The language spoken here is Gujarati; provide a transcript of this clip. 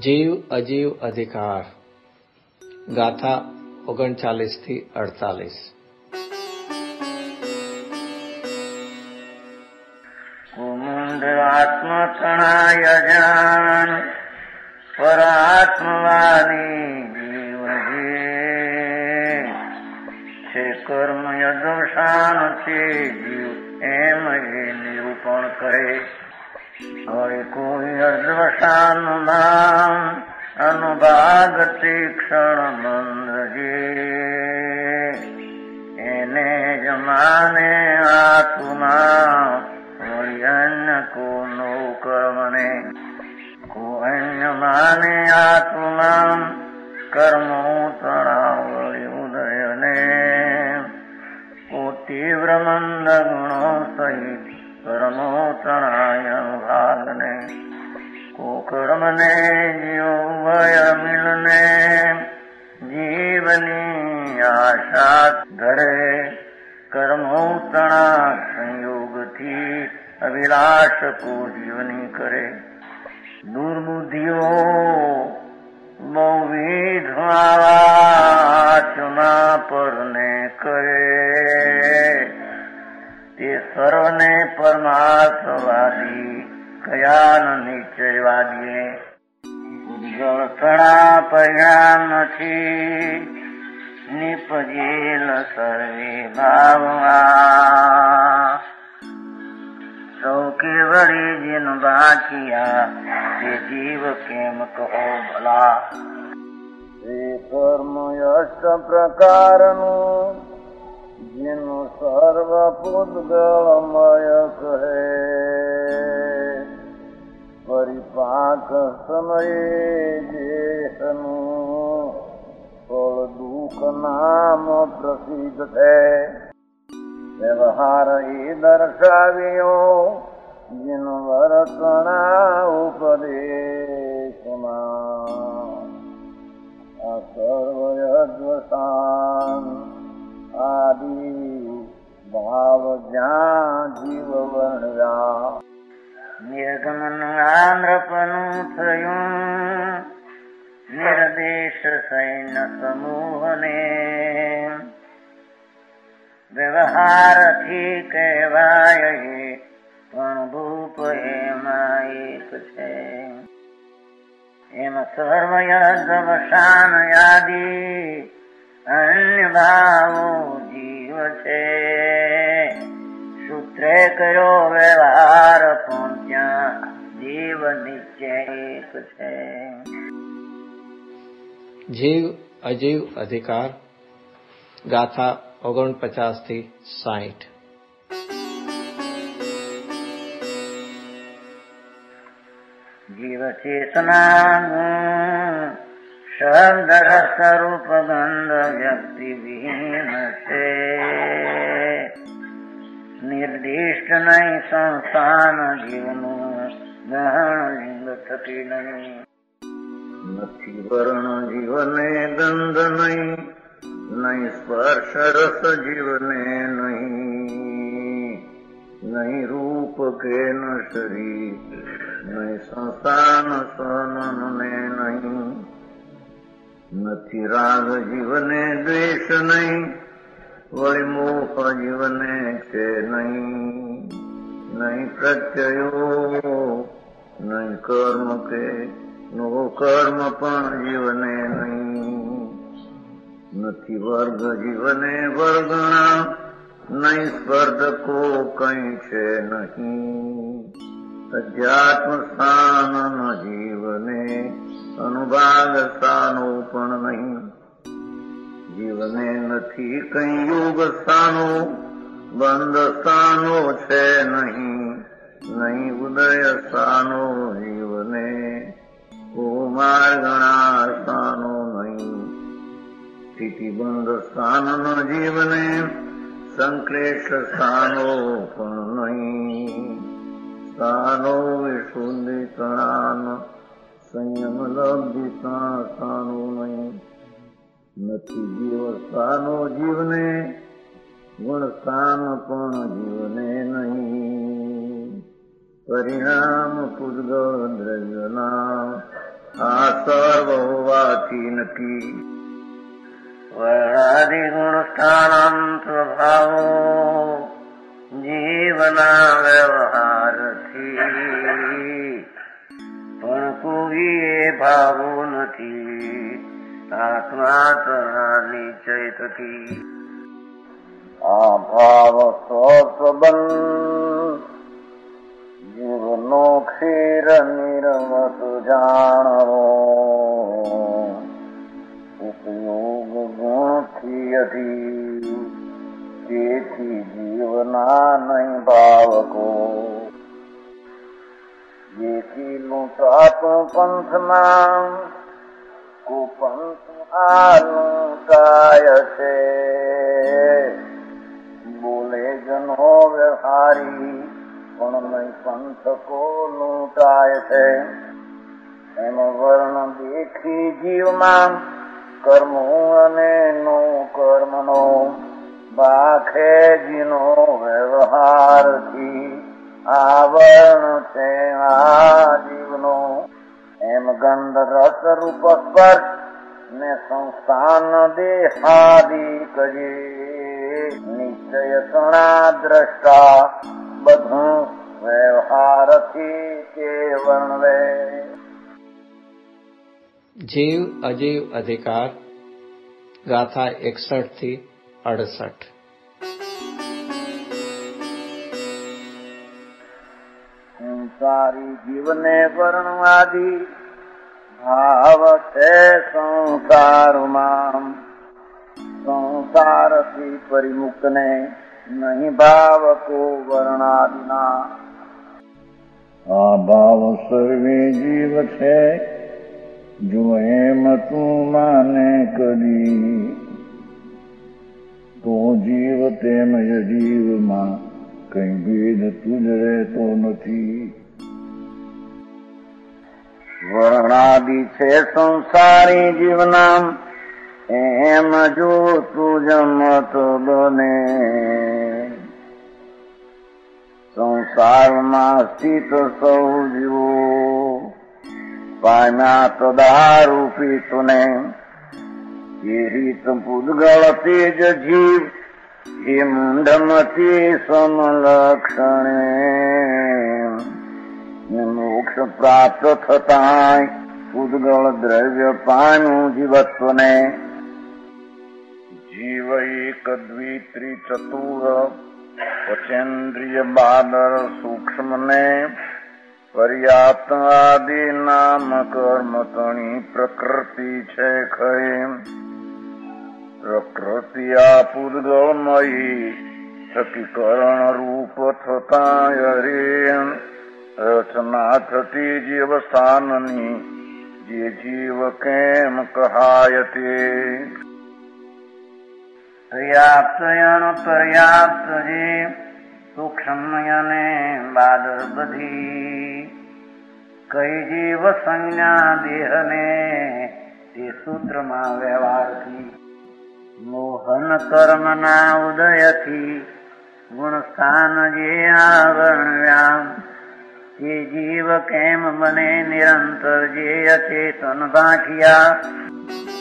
જીવ અજીવ અધિકાર ગાથા 39-48 કુમુંડ આત્મતણાય જાન પરાત્મવાની જીવ છે કર્મ યદોષાન છે જીવ એમ એ નિરૂપણ કરે. હવે કોઈ અદ્વશાનું નામ અનુભાગ તીક્ષણ મંદ એને જ માને આત્મા વળી અન્ય કોનો કર્મને કો અન્ય માને આત્મા કર્મો તણાવળી ઉદયને કો તીવ્ર મંદ ગુણો સહિત કર્મો તણાય ભાગને કો કર્મને જીવ ભય મિલને જીવની આશા ધરે કર્મો તણા સંયોગથી અભિલાષ કો જીવની કરે. દુર્બુદ્ધિઓ બહુવિધ આચના પરને કરે તે સર્વને પરમાર્થવાદી કયા નિશ્ચયવાદીએ ઉદ્ગળતણા પરિણામ નથી નિપજેલ સર્વે ભાવમાં સૌ કેવળી જીન બાકિયા તે જીવ કેમ કહો ભલા. એ કર્મ અષ્ટ પ્રકારનું જેનું સર્વ પૂતગળમય કહે પરિપાક સમયે દેશનું ફળ દુઃખ નામ પ્રસિદ્ધ છે. વ્યવહાર એ દર્શાવ્યો જેનું વર્તણા ઉપદેશમાં આ સર્વ અદ્વસાન આદિ ભાવ જ્યાં જીવ વર્ણ્યા. નિર્ગમન આંધ્રપનું થયું નિર્દેશ સૈન્ય સમૂહને વ્યવહારથી કહેવાય પણ ભૂપ એમાં એક છે. એમ સર્વયદવસાન યાદી અન્ય ભાવો જીવ છે. સૂત્રે કર્યો વ્યવહાર પણ ત્યાં જીવ નિશ્ચય એક છે. જીવ અજીવ અધિકાર ગાથા 49-60 જીવ ચેતના શબ્દ રસ રૂપ ગંધ વ્યક્તિ વિહીન છે. નિર્દિષ્ટ નહીં સંસ્થાન જીવનું ગ્રહણ લિંગ થકી નહીં. નથી વર્ણ જીવને ગંધ નહીં નહીં સ્પર્શ રસ જીવને નહીં નહીં રૂપ કે ન શરીર નહીં સંસ્થાન સનને નહીં નથી રાગ જીવને દ્વેષ નહીં વળી મોહ જીવને છે નહીં નહીં પ્રત્યયો નહીં કર્મ કે નો કર્મ પણ જીવને નહીં નથી વર્ગ જીવને વર્ગણા નહીં સ્પર્ધકો કઈ છે નહીં અધ્યાત્મ સ્થાન જીવને અનુભાગ સ્થાનો પણ નહીં જીવને નથી કઈ યોગ સ્થાનો બંધ સ્થાનો છે નહીં નહીં ઉદય સ્થાનો જીવને માર્ગણા સ્થાનો નહીં સ્થિતિબંધ સ્થાન ન જીવને સંક્લેશ સ્થાનો પણ નહીં સ્થાનો વિશુદ્ધિ તણાન સંયમ લબ્ધિ સ્થાનો નહીં નથી જીવ સ્થાનો જીવને ગુણ સ્થાન પણ જીવને નહીં પરિણામ પૂતગળ દ્રવ્યના આ સર્વ હોવાથી નથી. વર્ણાદિગુણ સ્થાનમ સ્વભાવો જીવના વ્યવહારથી પણ કોઈ એ ભાવો નથી આત્મા તના નિશ્ચય થકી. આ ભાવ સ્વસંબંધ જીવનો ક્ષીર નિર્મત જાણવો ઉપયોગ ગુણથી અધી તેથી જીવના નહીં ભાવકો. જેથી લૂંટાતું પંથમાં કુપંથ આ લૂંટાય છે. બોલે જનો વ્યવહારી પણ નહીં પંથકો લૂંટાય છે. એમ વર્ણ દેખી જીવમાં કર્મો અને નો કર્મનો બાખે જીનો વ્યવહારથી આવરણ છે આ જીવનો. એમ ગંધ રસ રૂપ સ્પર્શ ને સંસ્થાન દેહાદિક જે નિશ્ચય તણા દ્રષ્ટા બધું વ્યવહારથી કે વર્ણવે. जीव अजीव अधिकार गाथा 61 થી 68. સંસારી જીવને વર્ણવાદી ભાવ છે સંસારમાં. સંસારથી પરિમુક્તને નહીં ભાવ કો વર્ણાદિના. આ ભાવ સર્વે જીવ છે જો એમ તું માને કરી તો જીવ તેમ જીવમાં કઈ ભેદ તુજ રહેતો નથી. વર્ણાદિ છે સંસારી જીવના એમ જો તુજ મત બને. સંસારમાં સ્થિત સૌ જીવો પામ્યા તદારૂપી તુને. એ રીત પૂદગળ તેજ જીવ એ મુંડમતી સમલક્ષણે. મોક્ષ પ્રાપ્ત થતાંય પૂદગળ દ્રવ્ય પામ્યું જીવત્વને. જીવ એક દ્વિત્રી ચતુર પચેન્દ્રિય બાદર સૂક્ષ્મને પર્યાપ્ત આદિ નામ કર્મ તણી પ્રકૃતિ છે ખરી. પ્રકૃતિ આ પૂદગળમયી થકી કરણ રૂપ થતા હરે રચના થતી જીવ સ્થાનની જે જીવ કેમ કહાય તે. પર્યાપ્ત પર્યાપ્ત જે સૂક્ષ્મ અને બાદર બધી કઈ જીવ સંજ્ઞા દેહને તે સૂત્રમાં વ્યવહારથી. મોહન કર્મના ઉદયથી ગુણ સ્થાન જે આવરણ્યા તે જીવ કેમ બને નિરંતર જે અચેતન બાંખ્યા.